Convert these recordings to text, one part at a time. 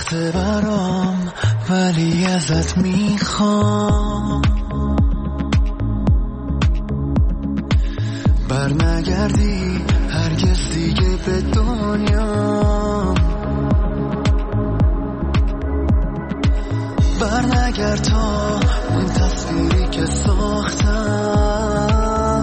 سخته برام ولی ازت میخوام برنگردی هرگز دیگه به دنیا، برنگرد تا اون تصویری که ساختم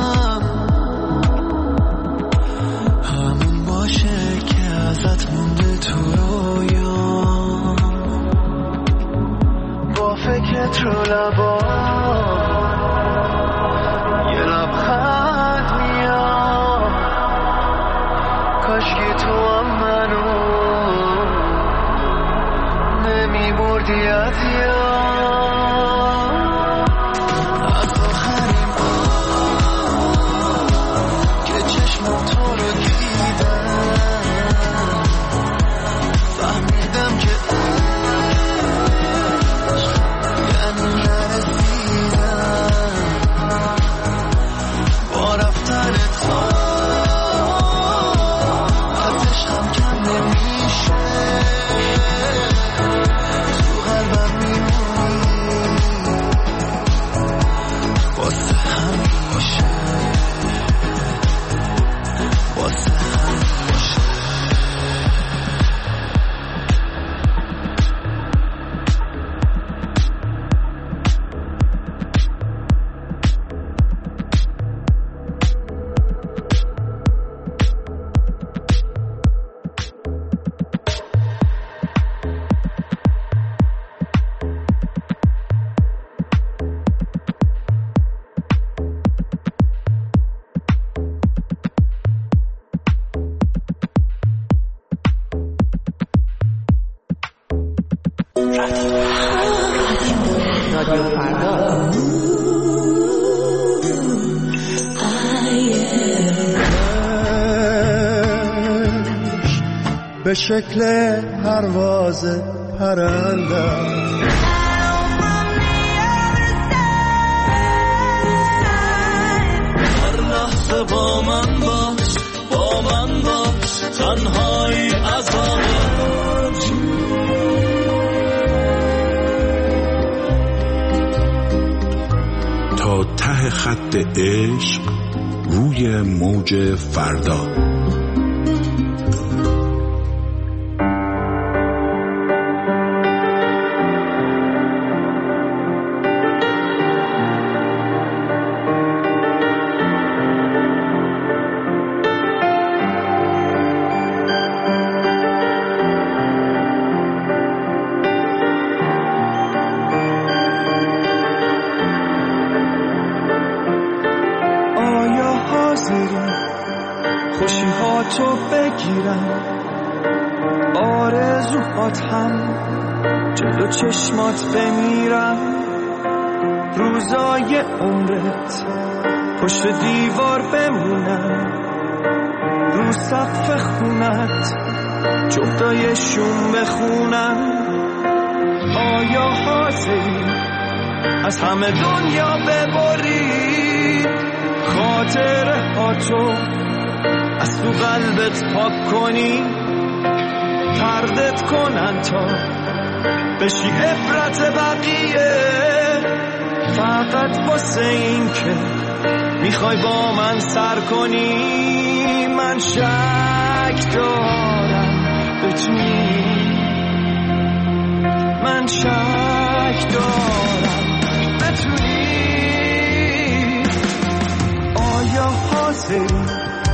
همون باشه که ازت مونده تو رویا، با فکرت رو لبا یه لبخند میاد، کاشکی تو هم منو نمیبردی از یاد، از آخرین بار که چشمم تو رو دیدم فهمیدم که یعنی نرسیدم، با رفتن تو از عشقم کم نمیشه، تو قلبم میمونی واسه همیشه، واسه همیشه. به شکل پرواز پرندم هر لحظه با من باش، با من باش، تنهایی عذابت، تا ته خط عشق روی موج فردا. خوشی ها تو بگیرم، آرزوهات هم جلو چشمات بمیرم، روزای عمرت پشت دیوار بمونم، رو سقف خونت جفتای شوم بخونم. آیا حاضری از همه دنیا ببری خاطره ها تو از تو قلبت پاک کنی، تردت کنن تا بشی عبرت بقیه، فقط واسه این که میخوای با من سر کنی. من شک دارم بتونی، من شک دارم بتونی. آیا حاضری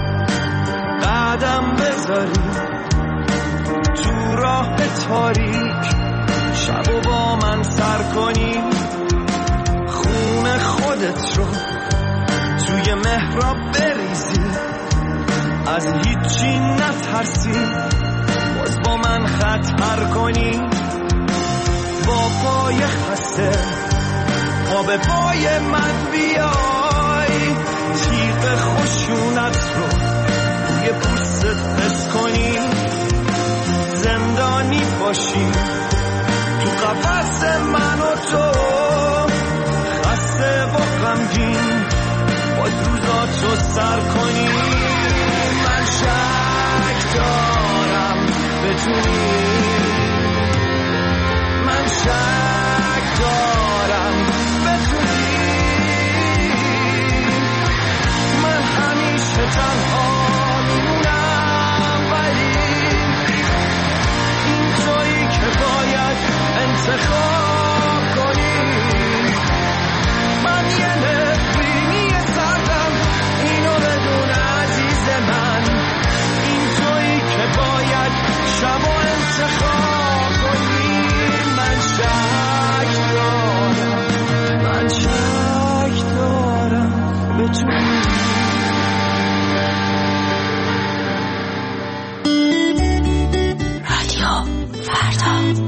قدم بذاری تو راه تاریک، شب و با من سر کنی، خون خودت رو توی محراب بریزی، از هیچی نترسی، باز با من خطر کنی، با پای خسته پا به پای من بیای، تیغ خشونت رو یه پوستت حس کنی، زندانی باشی تو قفس من و تو، خسته و غمگین باز روزاتو سر کنی. من شک دارم بتونی، فردا.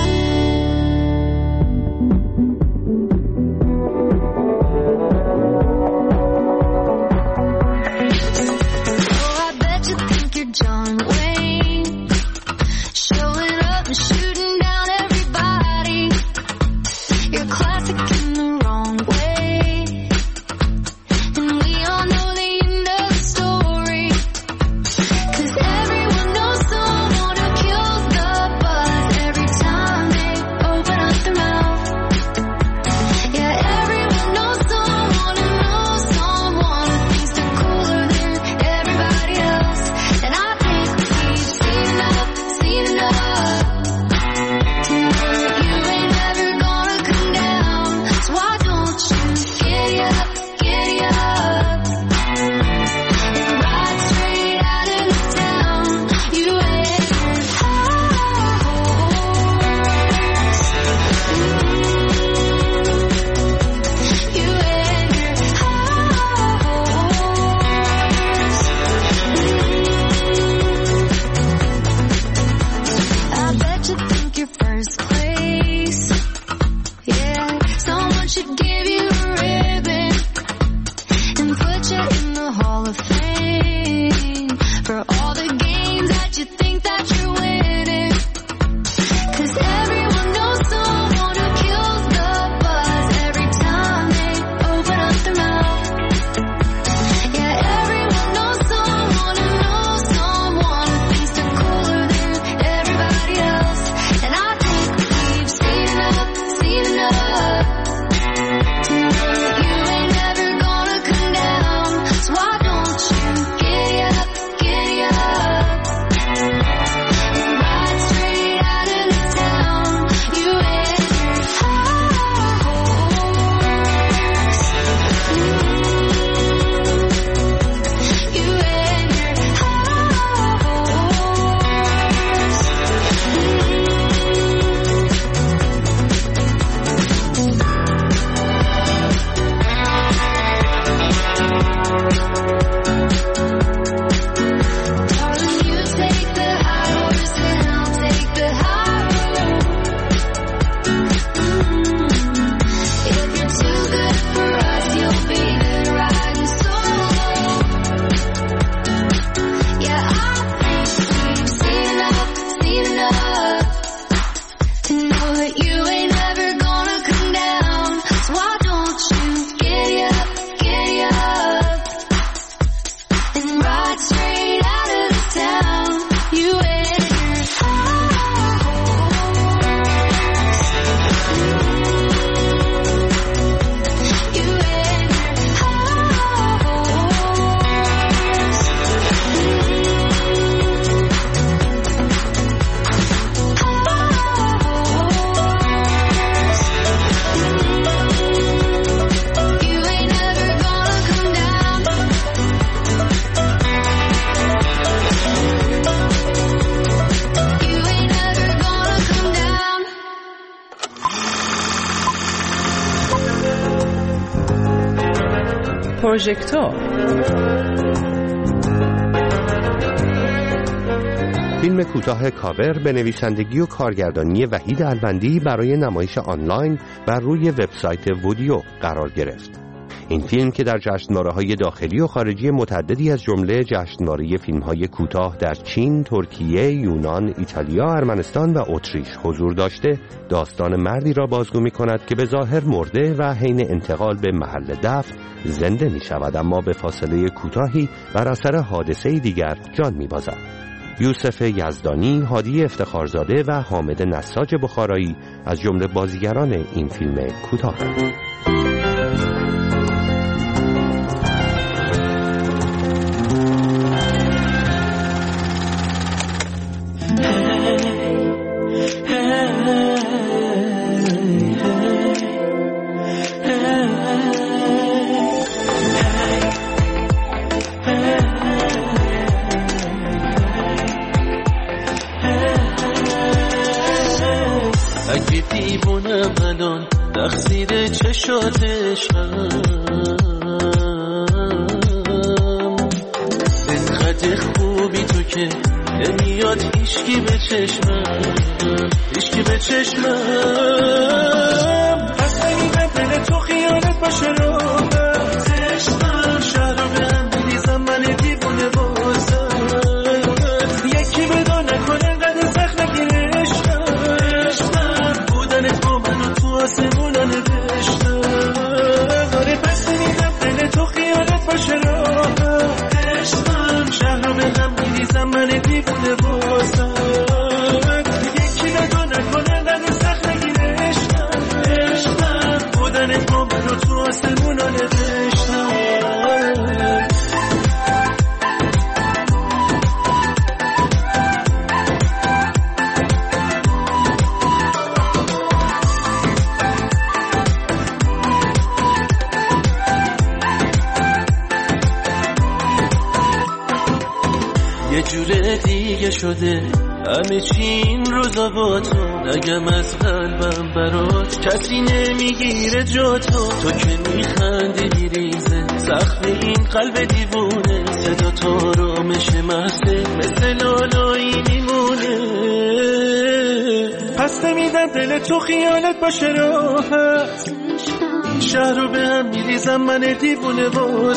پروژکتور فیلم کوتاه کاور به نویسندگی و کارگردانی وحید البندی برای نمایش آنلاین بر روی وبسایت وودیو قرار گرفت. این فیلم که در جشنواره‌های داخلی و خارجی متعددی از جمله جشنواره فیلم‌های کوتاه در چین، ترکیه، یونان، ایتالیا، ارمنستان و اتریش حضور داشته، داستان مردی را بازگو می‌کند که به ظاهر مرده و حین انتقال به محل دفن زنده می‌شود، اما به فاصله کوتاهی بر اثر حادثه‌ای دیگر جان می‌بازد. یوسف یزدانی، هادی افتخارزاده و حامد نساج بخارایی از جمله بازیگران این فیلم کوتاه. اگه دیوونم الان تقصیر چشاتشم، اینقدر خوبی تو که نمیاد هیچکی به چشمم، هیچکی به چشمم. پس نمیدم دل تو خیالت باشه راحت، عشقم شهر رو به هم بریزم من دیوونه بازم. یکی بدان نکنه قد سخت نگیره عشقم، بودنت با منو تو آسمونا نوشتم. آره پس نمیدم دل تو خیالت باشه راحت، عشقم شهر رو به هم بریزم من دیوونه بازم. یکی بدان نکنه قد سخت نگیره عشقم، بودنت با منو تو آسمونا نوشتم. یه جور دیگه شده همه چی این روزا با تو، نگم از قلبم برات کسی نمیگیره جا تو که میخندی میریزه زخم این قلب دیوونه، صدا تو رو میشه محسه مثل لالایی میمونه. پس نمیدم دل تو خیالت باشه راحت، شهر رو به هم میریزم من دیوونه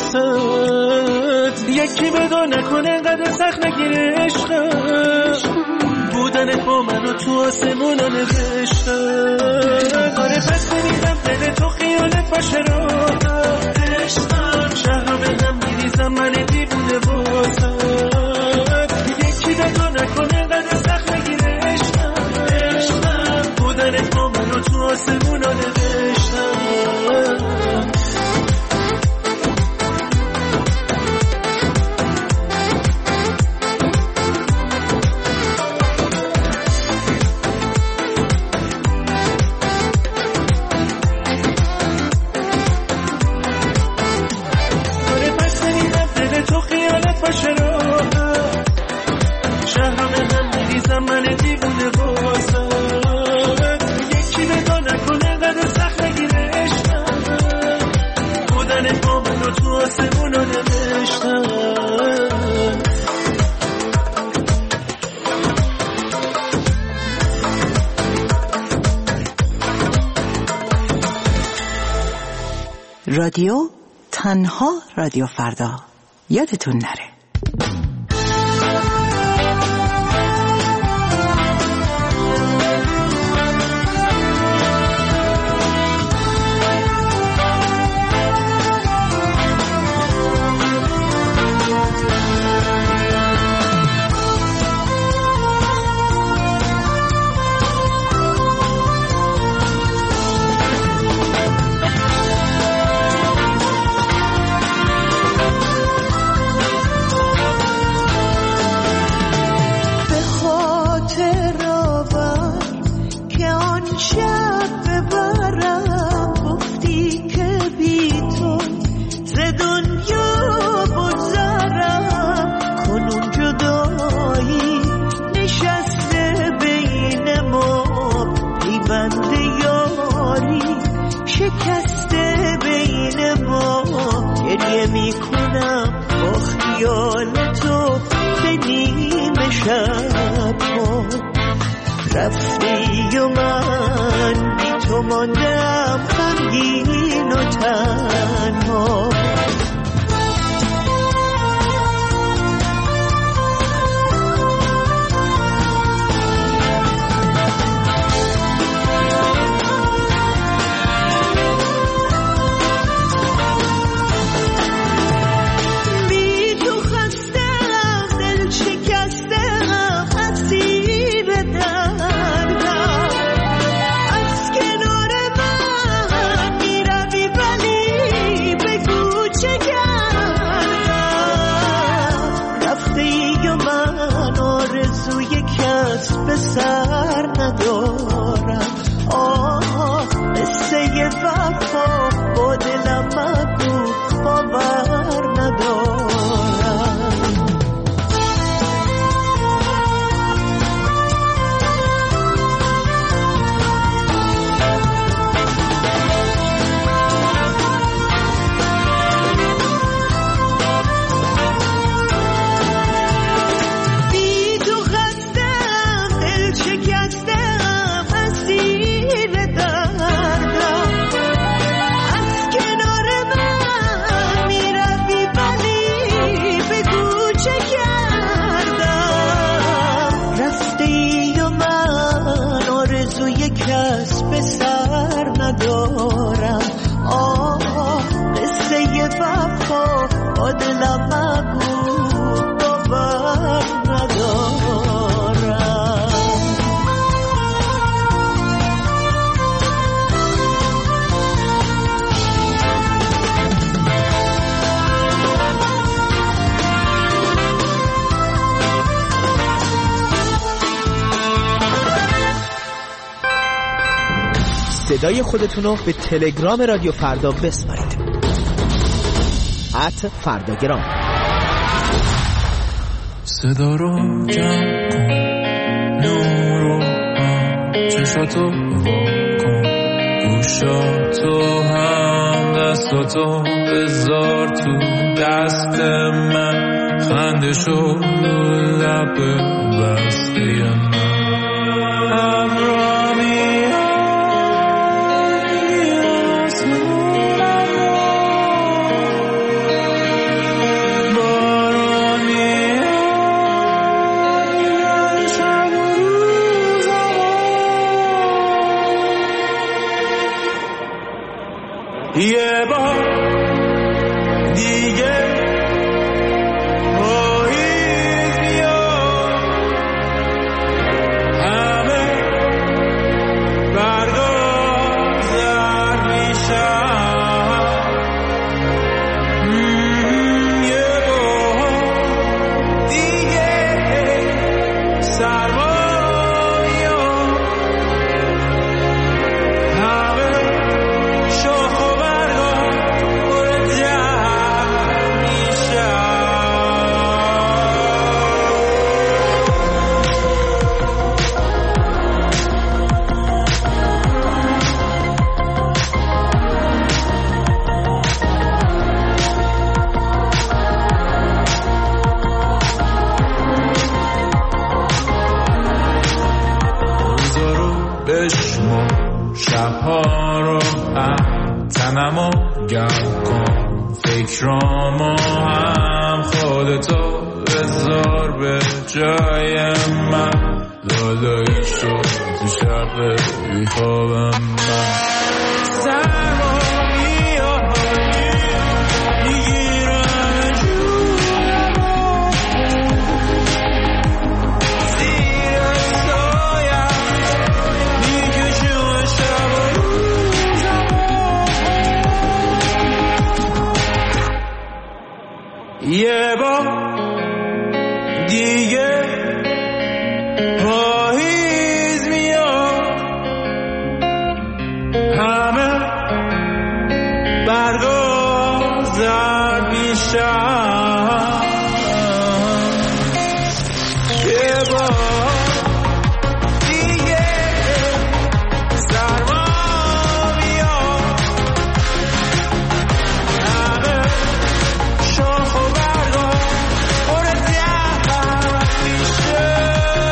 واسد. یکی بدان نکنه قدر سخت نگیره عشقم، بودنت با منو تو آسمونا نوشتم. آره پس نمیدم دل تو خیالت باشه راحت، عشقم شهر رو به هم میریزم من دیوونه واسد. یکی بدان نکنه قدر سخت نگیره عشقم، بودنت با منو تو آسمونا نوشتم. باشه راحت، شهر رو به هم میریزم من دیوونه بازم. یکی بدان نکنه قدر سخت نگیره عشقم، بودنت با منو تو آسمونا نوشتم. رادیو تنها رادیو فردا، یادتون نره. شکسته بین ما گریه میکنم با خیال تو به نیمه شب ها. رفتی و من بی تو ماندم غمگین و تنها. به سر ندارم قصه وفا با دلم مگو باور ندارم. بی تو ای و من آرزوی کسب سر ندارم. قصه وفا با دلم مگو باور ندارم. صدای خودتون رو به تلگرام رادیو فردا بسپارید. @فرداگرام. صدا رو جمع کن، نور رو چشاتو واکن، گوشاتو هم دستاتو بذار تو دست من، خندشو لب بسته من. یه بار دیگه پاییز میاد، همه برگا زرد میشن. یه بار دیگه سرما میاد، همه شاخ بشمو شبها رو تنمو گرم کن، فکرامو هم خودتو بذار به جای من، لالایی شد تو شب بیخوابم من. سرما میاد میگیرم جونمو، زیر سایم میکشم شب و روزمو. یه بار دیگه پاییز میاد، همه برگا زرد میشن. یه بار دیگه سرما میاد، همه شاخ و برگا پر زهر میشه.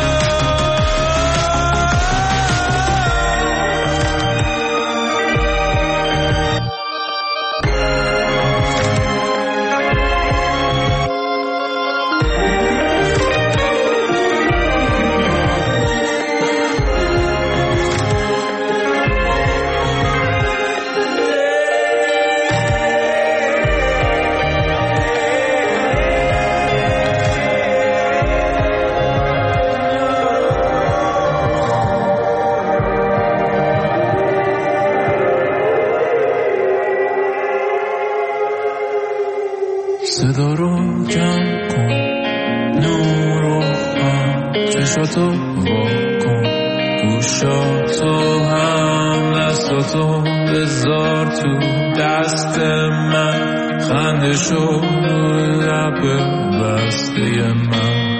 صدا رو جمع کن، نور رو چشاتو واکن، گوشاتو هم دستاتو بذار تو دست من، خندشو لب بسته من.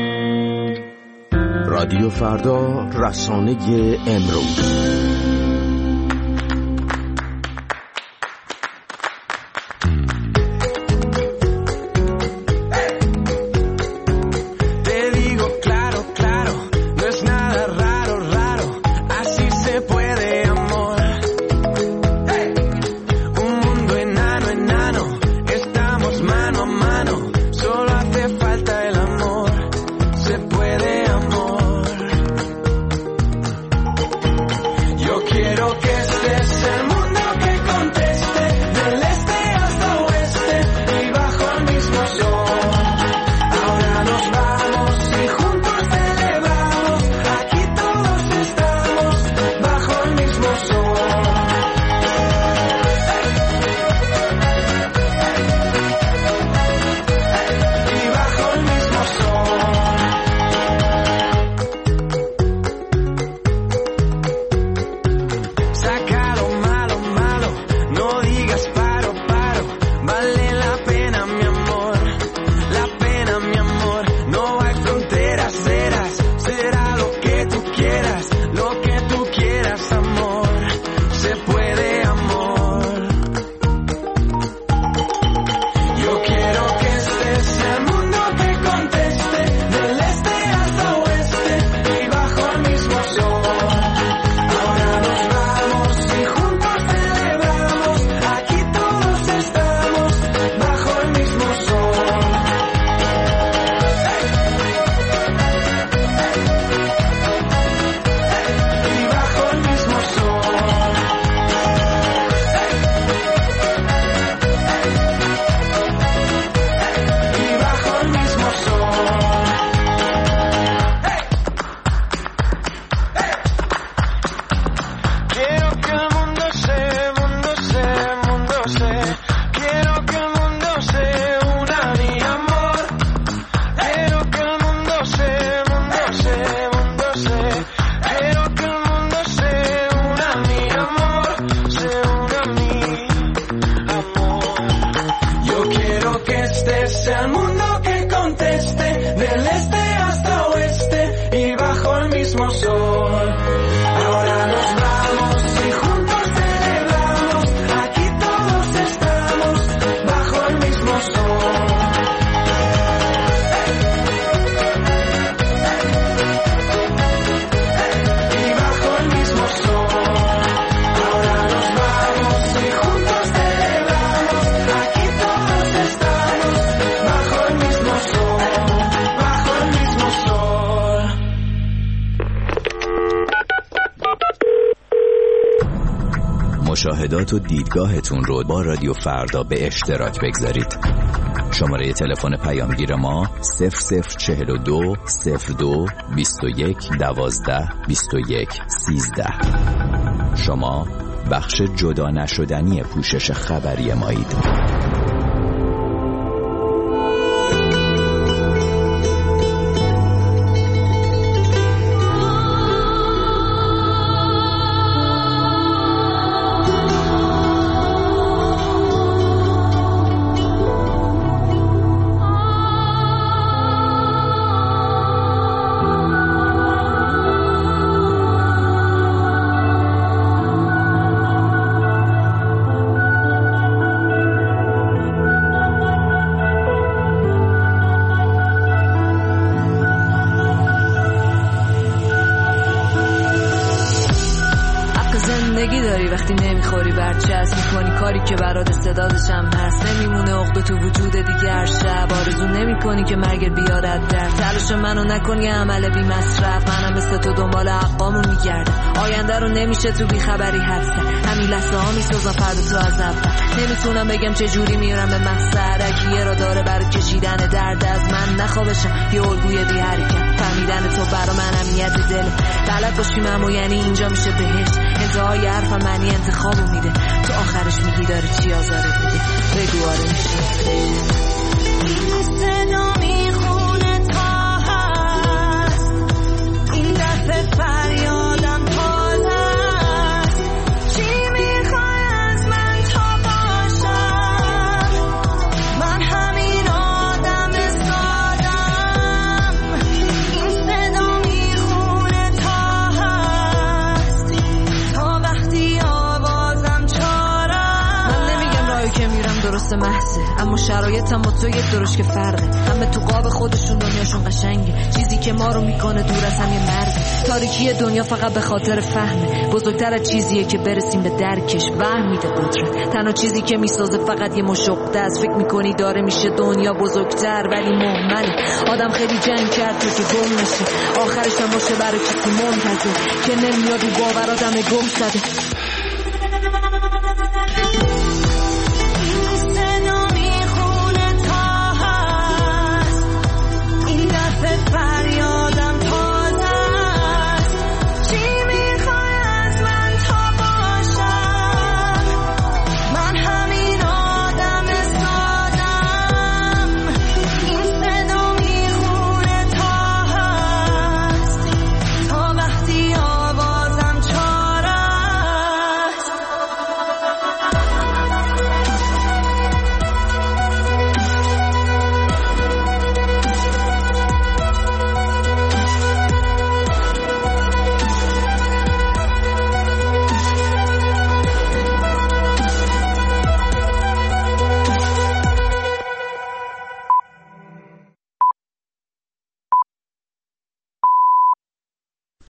رادیو فردا، رسانه امروز. Mano, solo hace falta el amor, se puede amor. mismo sol. Ahora nos vamos y juntos celebramos. Aquí todos estamos bajo el mismo sol. Y bajo el mismo sol. Ahora nos vamos y juntos celebramos. Aquí todos estamos bajo el mismo sol. Bajo el mismo sol. مشاهدات و دیدگاهتون رو با رادیو فردا به اشتراک بگذارید. شماره تلفن پیامگیر ما 0042 02 21 12 21 13. شما بخش جدا نشدنی پوشش خبری مایید. زندگی داری وقتی نمیخوری برچسب میکنی کاری که برات استعدادش هم هست. نمیمونه عقده تو وجود دیگر شب. آرزو نمیکنی که مرگ بیادت در تلاش منو نکنی عمل بی مصرف. منم مثل تو دنبال حقامو میگردم. آینده رو نمیشه تو بی خبری حدسم. همین لحظه ها میسازم فردا تو از اول. نمیتونم بگم چه جوری میرم به مقصد. کیه را داره برای کشیدن درد از من نخوابشم یه الگوی بی حرکت. فهمیدن تو برا من اهمیت دل. بلد باشیم اما یعنی اینجا میشه بهشت. انتهای حرفم معنی انتخابو میده. تو آخرش میگی داره چی آزارت میده. بگو آره میشه. صدا میخونه تا هست. این دفعه فریادم باز هست. چی میخوای از من تا باشم؟ من همین آدم سادم. این صدا میخونه تا هست. تا وقتی آوازم چارم. من نمیگم راهی که میرم درست محضه، اما شرایطم با تو یک درش که فرقه. همه تو قاب خودشون دنیاشون قشنگه. چیزی که ما رو میکنه دور از هم یه مرز. تاریکی دنیا فقط به خاطر فهمه. بزرگتر از چیزیه که برسیم به درکش. وهم میده قدرت. تنها چیزی که میسازه فقط یه مشقه است. فکر میکنی داره میشه دنیا بزرگتر ولی مهمله. آدم خیلی جنگ کرد تو که گم نشه. آخرش هم باشه برای کسی منتظر که نمیاد و باور آدم گم شده.